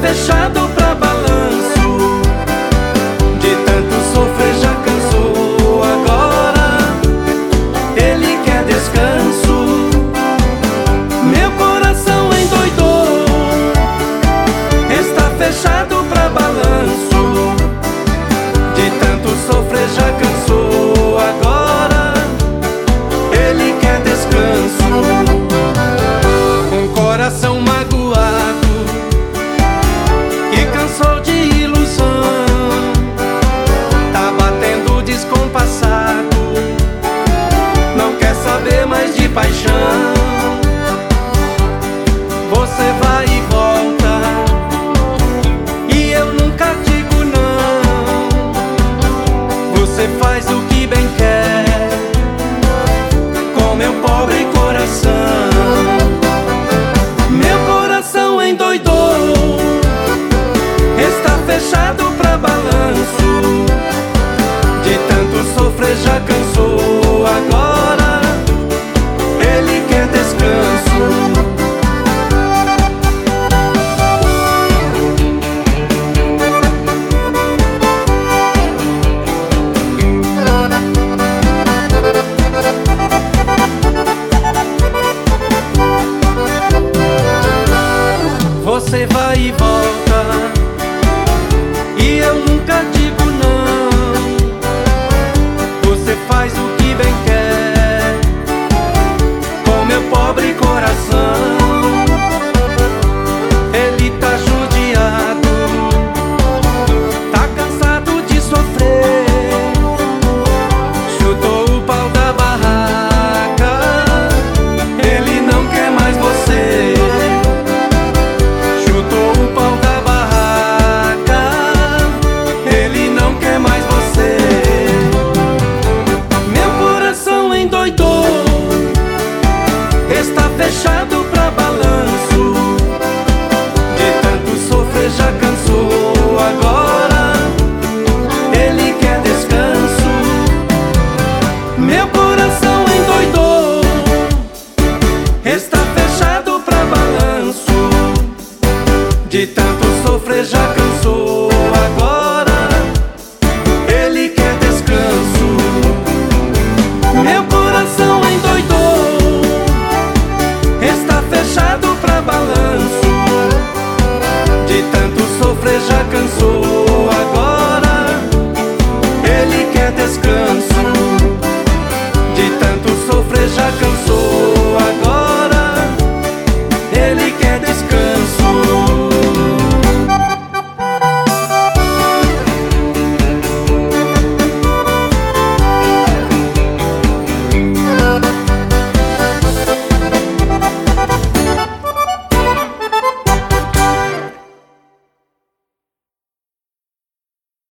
fechado pra balanço. De tanto sofrer já cansou. Agora ele quer descanso. Meu coração endoidou. Está fechado pra balanço. De tanto sofrer já cansou. Agora ele quer descanso. Um coração magoado que cansou de ilusão, tá batendo descompassado, não quer saber mais de paixão. Você vai e volta e eu nunca digo não. Você faz o que bem quer com meu pobre coração. Meu coração endoidou. Está fechado pra balanço. De tanto sofrer já cansou. Agora ele quer descanso. Você vai e volta e eu nunca digo não. Você faz o que bem quer com meu pobre coração. Ele tá judiado, tá cansado de sofrer. Chutou o pau da barraca, ele não quer mais você. Chutou o pau da barraca, ele não quer mais você. Meu coração endoidou. Está fechado